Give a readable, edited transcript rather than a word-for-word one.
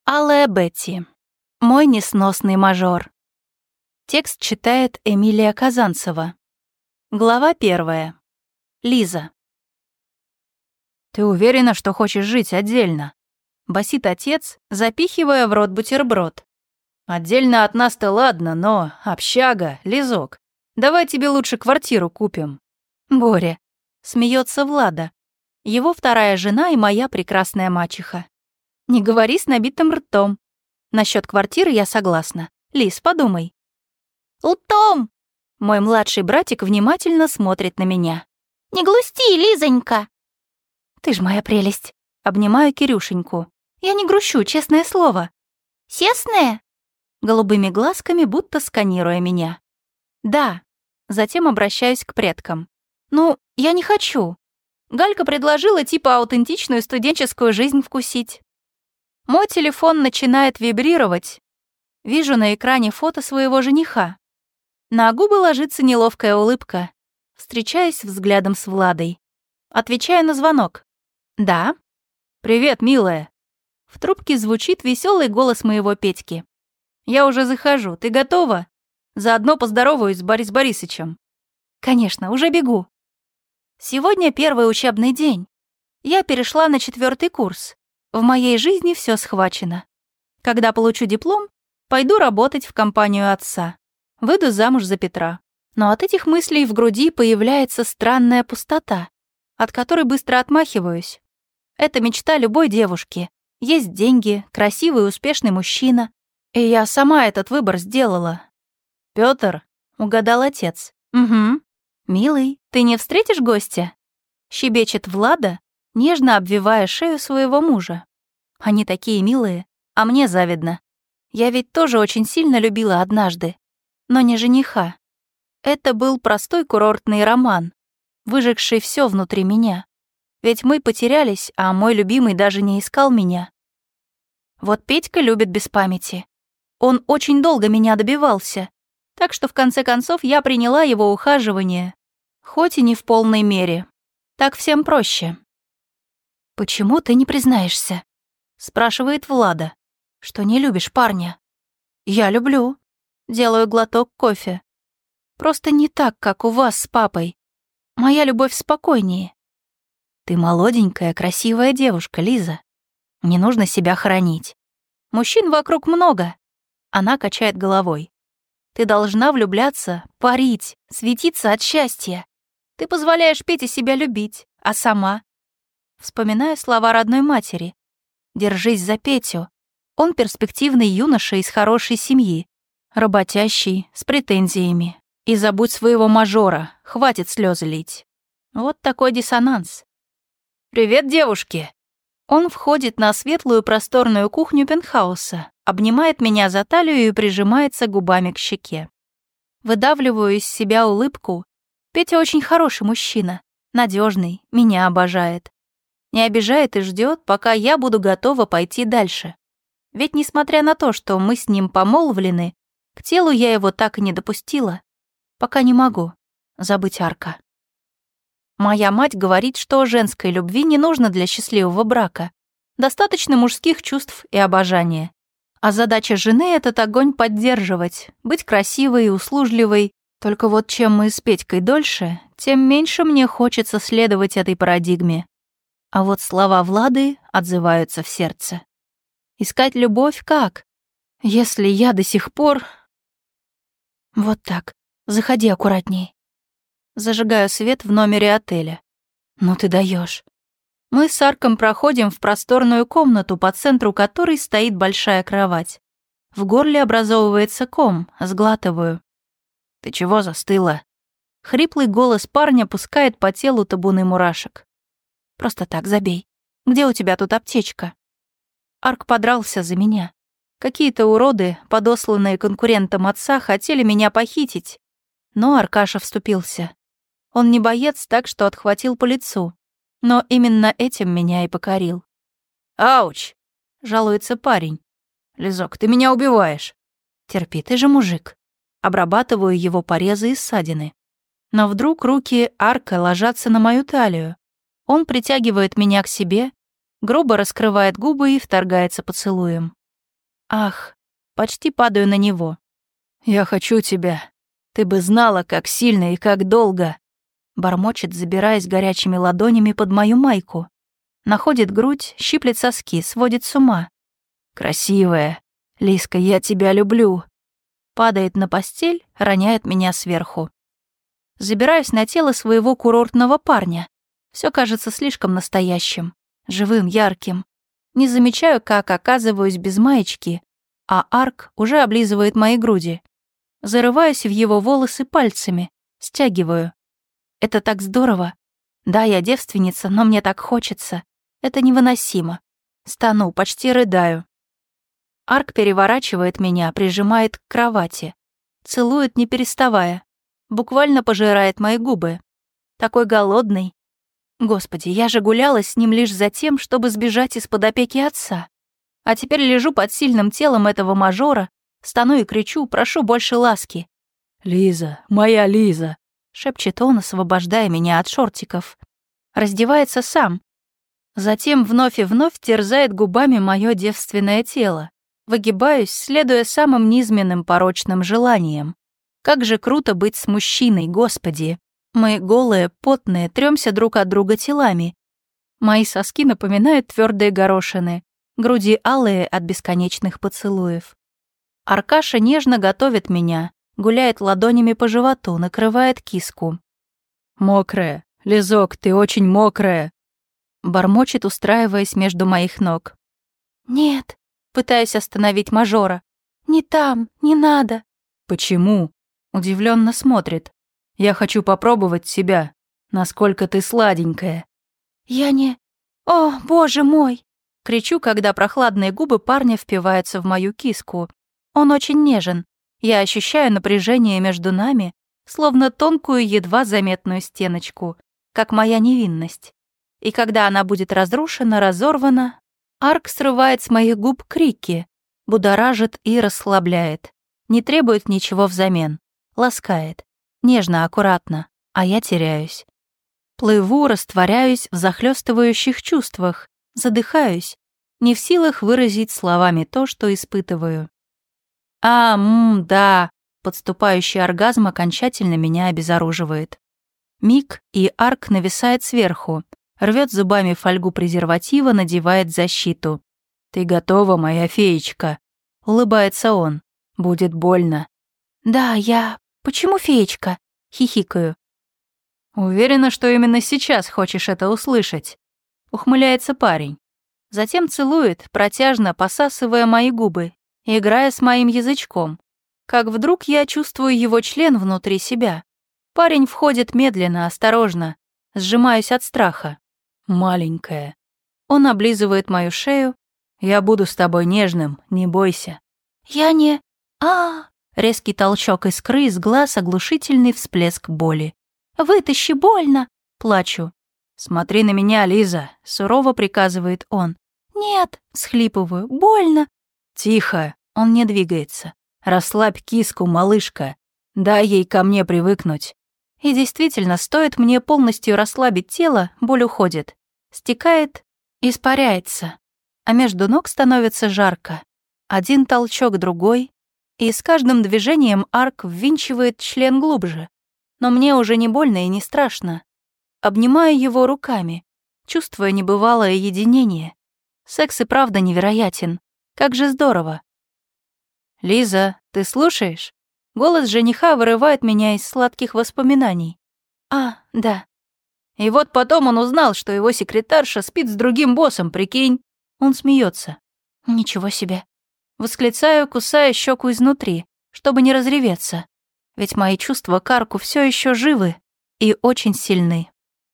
Алая Бетти. Мой несносный мажор. Текст читает Эмилия Казанцева. Глава 1. Лиза. «Ты уверена, что хочешь жить отдельно?» — басит отец, запихивая в рот бутерброд. «Отдельно от нас-то ладно, но общага, Лизок. Давай тебе лучше квартиру купим». «Боря», — смеется Влада, его вторая жена и моя прекрасная мачеха. «Не говори с набитым ртом. Насчет квартиры я согласна. Лиз, подумай». «Утом!» Мой младший братик внимательно смотрит на меня. «Не грусти, Лизонька!» «Ты ж моя прелесть!» Обнимаю Кирюшеньку. «Я не грущу, честное слово». «Честное?» Голубыми глазками, будто сканируя меня. «Да». Затем обращаюсь к предкам. «Ну, я не хочу. Галька предложила типа аутентичную студенческую жизнь вкусить». Мой телефон начинает вибрировать. Вижу на экране фото своего жениха. На губы ложится неловкая улыбка. Встречаюсь взглядом с Владой. Отвечаю на звонок. «Да?» «Привет, милая». В трубке звучит веселый голос моего Петьки. «Я уже захожу. Ты готова? Заодно поздороваюсь с Борис Борисычем». «Конечно, уже бегу». Сегодня первый учебный день. Я перешла на 4-й курс. В моей жизни все схвачено. Когда получу диплом, пойду работать в компанию отца. Выйду замуж за Петра. Но от этих мыслей в груди появляется странная пустота, от которой быстро отмахиваюсь. Это мечта любой девушки. Есть деньги, красивый и успешный мужчина. И я сама этот выбор сделала. «Пётр», — угадал отец. «Угу. Милый, ты не встретишь гостя?» Щебечет Влада, нежно обвивая шею своего мужа. Они такие милые, а мне завидно. Я ведь тоже очень сильно любила однажды, но не жениха. Это был простой курортный роман, выжегший все внутри меня. Ведь мы потерялись, а мой любимый даже не искал меня. Вот Петька любит без памяти. Он очень долго меня добивался, так что в конце концов я приняла его ухаживание, хоть и не в полной мере. Так всем проще. «Почему ты не признаешься?» — спрашивает Влада. «Что не любишь парня?» «Я люблю». Делаю глоток кофе. «Просто не так, как у вас с папой. Моя любовь спокойнее». «Ты молоденькая, красивая девушка, Лиза. Не нужно себя хоронить. Мужчин вокруг много». Она качает головой. «Ты должна влюбляться, парить, светиться от счастья. Ты позволяешь Пете себя любить, а сама...» Вспоминаю слова родной матери. «Держись за Петю. Он перспективный юноша из хорошей семьи, работящий, с претензиями. И забудь своего мажора, хватит слезы лить». Вот такой диссонанс. «Привет, девушки!» Он входит на светлую просторную кухню пентхауса, обнимает меня за талию и прижимается губами к щеке. Выдавливаю из себя улыбку. Петя очень хороший мужчина, надежный, меня обожает. Не обижает и ждет, пока я буду готова пойти дальше. Ведь несмотря на то, что мы с ним помолвлены, к телу я его так и не допустила. Пока не могу забыть Арка. Моя мать говорит, что женской любви не нужно для счастливого брака. Достаточно мужских чувств и обожания. А задача жены — этот огонь поддерживать, быть красивой и услужливой. Только вот чем мы с Петькой дольше, тем меньше мне хочется следовать этой парадигме. А вот слова Влады отзываются в сердце. Искать любовь как? Если я до сих пор... Вот так. Заходи аккуратней. Зажигаю свет в номере отеля. Ну ты даешь. Мы с Арком проходим в просторную комнату, по центру которой стоит большая кровать. В горле образовывается ком, сглатываю. «Ты чего застыла?» Хриплый голос парня пускает по телу табуны мурашек. «Просто так, забей. Где у тебя тут аптечка?» Арк подрался за меня. Какие-то уроды, подосланные конкурентом отца, хотели меня похитить. Но Аркаша вступился. Он не боец, так что отхватил по лицу. Но именно этим меня и покорил. «Ауч!» — жалуется парень. «Лизок, ты меня убиваешь». «Терпи, ты же мужик». Обрабатываю его порезы и ссадины. Но вдруг руки Арка ложатся на мою талию. Он притягивает меня к себе, грубо раскрывает губы и вторгается поцелуем. Ах, почти падаю на него. «Я хочу тебя. Ты бы знала, как сильно и как долго!» Бормочет, забираясь горячими ладонями под мою майку. Находит грудь, щиплет соски, сводит с ума. «Красивая. Лиска, я тебя люблю!» Падает на постель, роняет меня сверху. Забираюсь на тело своего курортного парня. Все кажется слишком настоящим, живым, ярким. Не замечаю, как оказываюсь без маечки, а Арк уже облизывает мои груди. Зарываюсь в его волосы пальцами, стягиваю. Это так здорово. Да, я девственница, но мне так хочется. Это невыносимо. Стану, почти рыдаю. Арк переворачивает меня, прижимает к кровати. Целует, не переставая. Буквально пожирает мои губы. Такой голодный. Господи, я же гуляла с ним лишь за тем, чтобы сбежать из-под опеки отца. А теперь лежу под сильным телом этого мажора, стану и кричу, прошу больше ласки. «Лиза, моя Лиза!» — шепчет он, освобождая меня от шортиков. Раздевается сам. Затем вновь и вновь терзает губами мое девственное тело. Выгибаюсь, следуя самым низменным порочным желаниям. Как же круто быть с мужчиной, Господи! Мы голые, потные, трёмся друг от друга телами. Мои соски напоминают твердые горошины, груди алые от бесконечных поцелуев. Аркаша нежно готовит меня, гуляет ладонями по животу, накрывает киску. «Мокрая, Лизок, ты очень мокрая!» Бормочет, устраиваясь между моих ног. «Нет», — пытаюсь остановить мажора. «Не там, не надо». «Почему?» — удивленно смотрит. «Я хочу попробовать себя. Насколько ты сладенькая». «Я не... О, боже мой!» Кричу, когда прохладные губы парня впиваются в мою киску. Он очень нежен. Я ощущаю напряжение между нами, словно тонкую, едва заметную стеночку, как моя невинность. И когда она будет разрушена, разорвана, Арк срывает с моих губ крики, будоражит и расслабляет. Не требует ничего взамен. Ласкает. Нежно, аккуратно. А я теряюсь. Плыву, растворяюсь в захлёстывающих чувствах, задыхаюсь, не в силах выразить словами то, что испытываю. Да, подступающий оргазм окончательно меня обезоруживает. Миг, и Арк нависает сверху, рвет зубами фольгу презерватива, надевает защиту. «Ты готова, моя феечка?» — улыбается он. «Будет больно». «Да, я... Почему феечка?» — хихикаю. «Уверена, что именно сейчас хочешь это услышать», — ухмыляется парень. Затем целует, протяжно посасывая мои губы, играя с моим язычком. Как вдруг я чувствую его член внутри себя. Парень входит медленно, осторожно, сжимаюсь от страха. «Маленькая». Он облизывает мою шею. «Я буду с тобой нежным, не бойся». «Я не... Резкий толчок искры из глаз, оглушительный всплеск боли. «Вытащи, больно!» Плачу. «Смотри на меня, Лиза!» — сурово приказывает он. «Нет!» — схлипываю. «Больно!» «Тихо!» — он не двигается. «Расслабь киску, малышка. Дай ей ко мне привыкнуть». И действительно, стоит мне полностью расслабить тело, боль уходит. Стекает, испаряется. А между ног становится жарко. Один толчок, другой. И с каждым движением Арк ввинчивает член глубже. Но мне уже не больно и не страшно. Обнимаю его руками, чувствуя небывалое единение. Секс и правда невероятен. Как же здорово. «Лиза, ты слушаешь?» Голос жениха вырывает меня из сладких воспоминаний. Да. И вот потом он узнал, что его секретарша спит с другим боссом, прикинь. Он смеется. Ничего себе. Восклицаю, кусая щеку изнутри, чтобы не разреветься. Ведь мои чувства к Арку все еще живы и очень сильны.